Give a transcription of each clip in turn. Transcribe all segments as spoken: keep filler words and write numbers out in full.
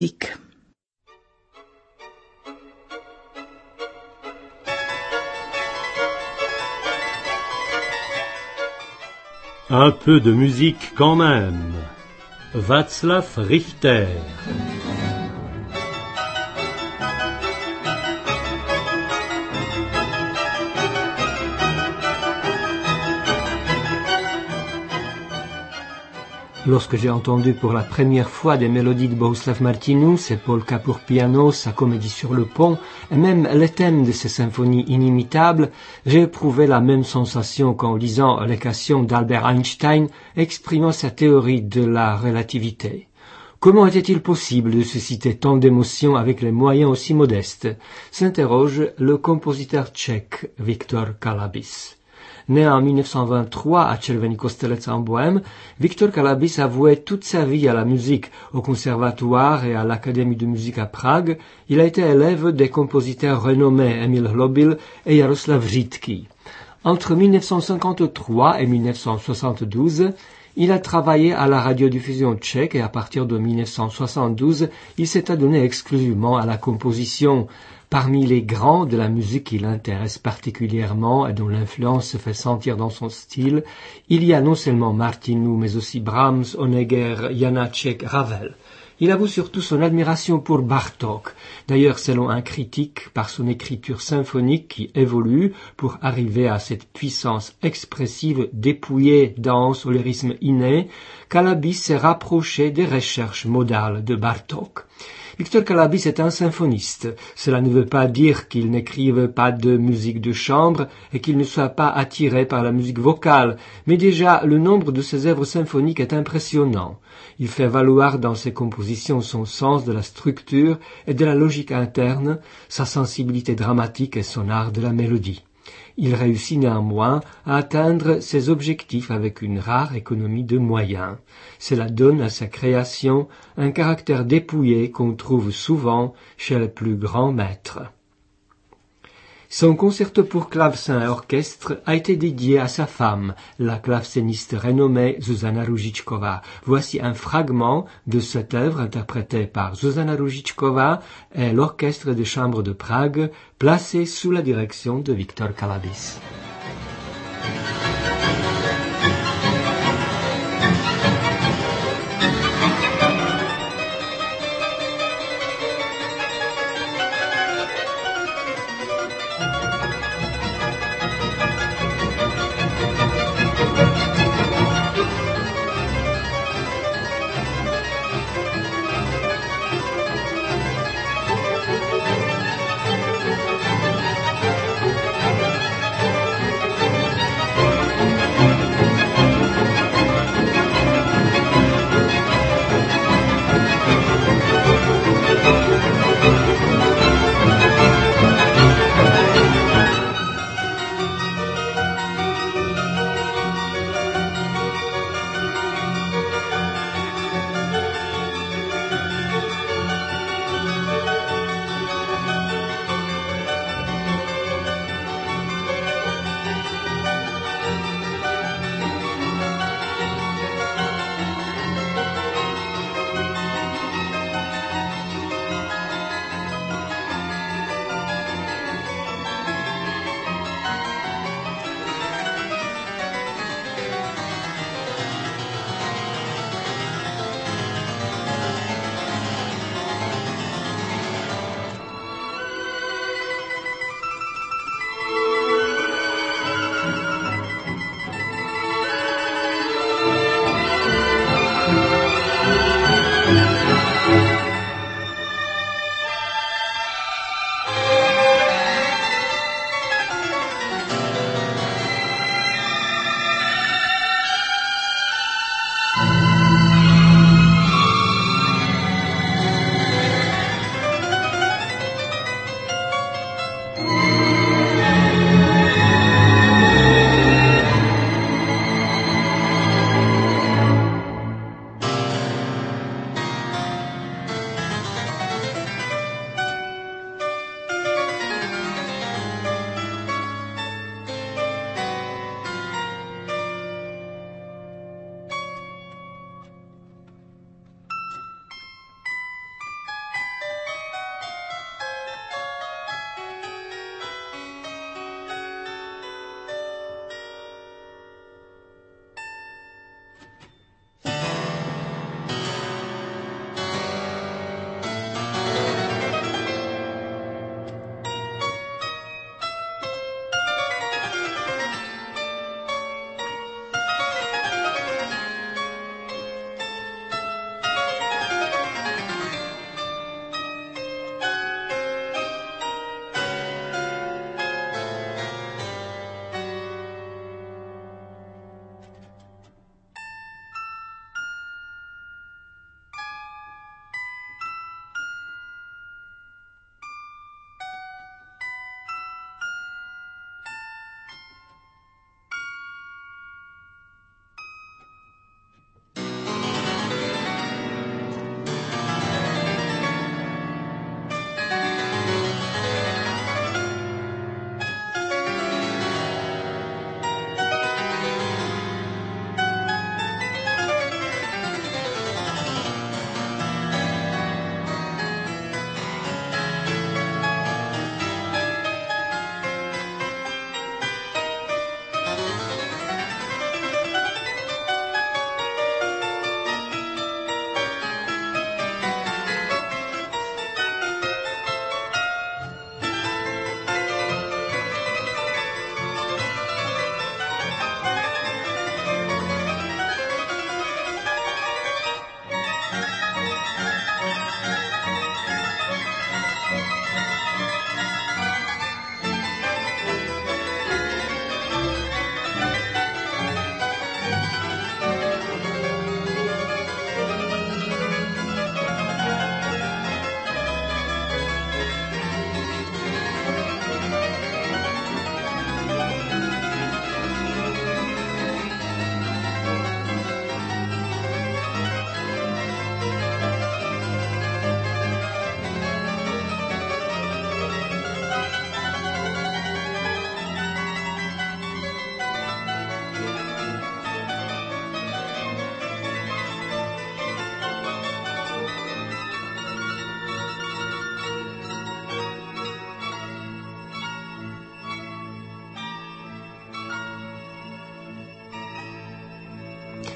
Un peu de musique quand même. Václav Richter. Lorsque j'ai entendu pour la première fois des mélodies de Bohuslav Martinů, ses polkas pour piano, sa comédie sur le pont, et même les thèmes de ses symphonies inimitables, j'ai éprouvé la même sensation qu'en lisant l'équation d'Albert Einstein exprimant sa théorie de la relativité. Comment était-il possible de susciter tant d'émotions avec les moyens aussi modestes? S'interroge le compositeur tchèque Viktor Kalabis. Né en mille neuf cent vingt-trois à Červený Kostelec en Bohême, Viktor Kalabis a voué toute sa vie à la musique, au conservatoire et à l'Académie de musique à Prague. Il a été élève des compositeurs renommés Emil Hlobil et Jaroslav Řídký. Entre mille neuf cent cinquante-trois et mille neuf cent soixante-douze, il a travaillé à la radiodiffusion tchèque et à partir de mille neuf cent soixante-douze, il s'est adonné exclusivement à la composition. Parmi les grands de la musique qui l'intéressent particulièrement et dont l'influence se fait sentir dans son style, il y a non seulement Martinů, mais aussi Brahms, Honegger, Janáček, Ravel. Il avoue surtout son admiration pour Bartók, d'ailleurs selon un critique par son écriture symphonique qui évolue pour arriver à cette puissance expressive dépouillée, dense, au lyrisme inné. Kalabis s'est rapproché des recherches modales de Bartók. Viktor Kalabis est un symphoniste. Cela ne veut pas dire qu'il n'écrive pas de musique de chambre et qu'il ne soit pas attiré par la musique vocale, mais déjà le nombre de ses œuvres symphoniques est impressionnant. Il fait valoir dans ses compositions son sens de la structure et de la logique interne, sa sensibilité dramatique et son art de la mélodie. Il réussit néanmoins à atteindre ses objectifs avec une rare économie de moyens. Cela donne à sa création un caractère dépouillé qu'on trouve souvent chez les plus grands maîtres. Son concerto pour clavecin et orchestre a été dédié à sa femme, la clavecéniste renommée Zuzana Růžičková. Voici un fragment de cette œuvre interprétée par Zuzana Růžičková et l'orchestre de chambre de Prague, placé sous la direction de Viktor Kalabis.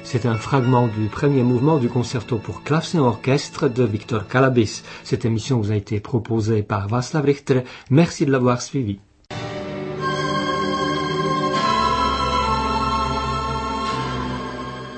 C'est un fragment du premier mouvement du concerto pour clavecin orchestre de Victor Kalabis. Cette émission vous a été proposée par Václav Richter. Merci de l'avoir suivi.